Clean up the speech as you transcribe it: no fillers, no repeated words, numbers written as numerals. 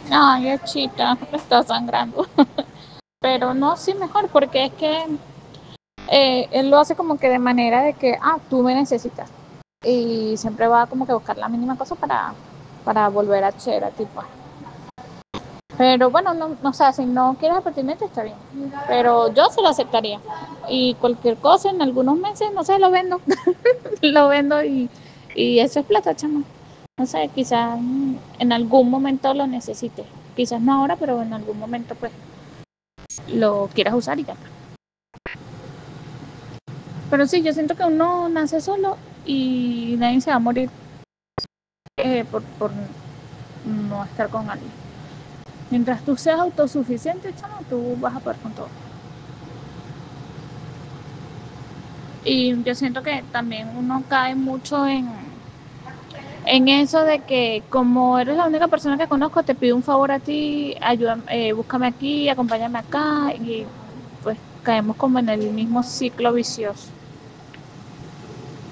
Ay, chita, me está sangrando. Pero no, sí, mejor, porque es que él lo hace como que de manera de que, tú me necesitas. Y siempre va como que a buscar la mínima cosa para volver a ser a tipo. Pero bueno, no, o sea, si no quieres apartamento está bien. Pero yo se lo aceptaría. Y cualquier cosa en algunos meses, no sé, lo vendo. Lo vendo y eso es plata, chama. No sé, quizás en algún momento lo necesites. Quizás no ahora, pero en algún momento pues lo quieras usar y ya está. Pero sí, yo siento que uno nace solo y nadie se va a morir por no estar con alguien. Mientras tú seas autosuficiente, chama, tú vas a poder con todo. Y yo siento que también uno cae mucho en eso de que como eres la única persona que conozco, te pido un favor a ti, ayúdame, búscame aquí, acompáñame acá y pues caemos como en el mismo ciclo vicioso.